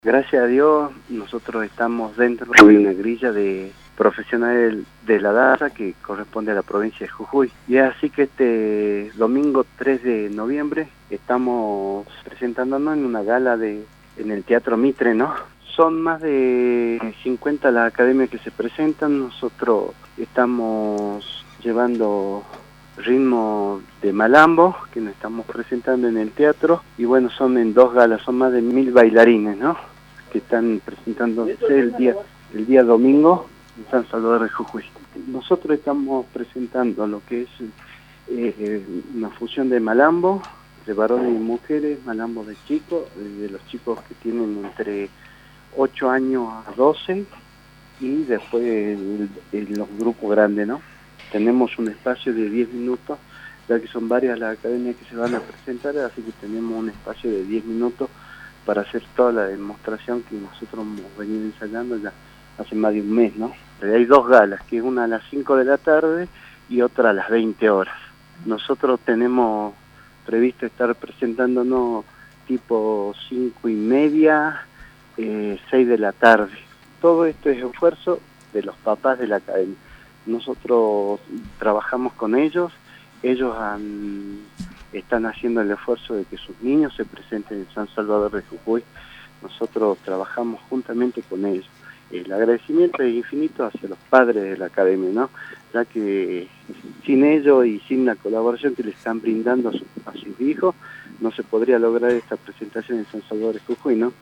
Gracias a Dios, nosotros estamos dentro de una grilla de profesionales de la danza que corresponde a la provincia de Jujuy. Y es así que este domingo 3 de noviembre estamos presentándonos en una gala en el Teatro Mitre, ¿no? Son más de 50 las academias que se presentan. Nosotros estamos llevando ritmo de malambo, que nos estamos presentando en el teatro, y bueno, son en dos galas, son más de 1000 bailarines, ¿no?, que están presentándose el día domingo en San Salvador de Jujuy. Nosotros estamos presentando lo que es una fusión de malambo, de varones y mujeres, malambo de chicos, de los chicos que tienen entre 8 años a 12, y después los grupos grandes, ¿no? Tenemos un espacio de 10 minutos, ya que son varias las academias que se van a presentar, así que tenemos un espacio de 10 minutos para hacer toda la demostración que nosotros hemos venido ensayando ya hace más de un mes, ¿no? Hay dos galas, que es una a las 5 de la tarde y otra a las 20 horas. Nosotros tenemos previsto estar presentándonos tipo 5:30, 6 de la tarde. Todo esto es esfuerzo de los papás de la academia. Nosotros trabajamos con ellos, están haciendo el esfuerzo de que sus niños se presenten en San Salvador de Jujuy. Nosotros trabajamos juntamente con ellos. El agradecimiento es infinito hacia los padres de la academia, ¿no?, ya que sin ellos y sin la colaboración que le están brindando a sus hijos, no se podría lograr esta presentación en San Salvador de Jujuy, ¿no?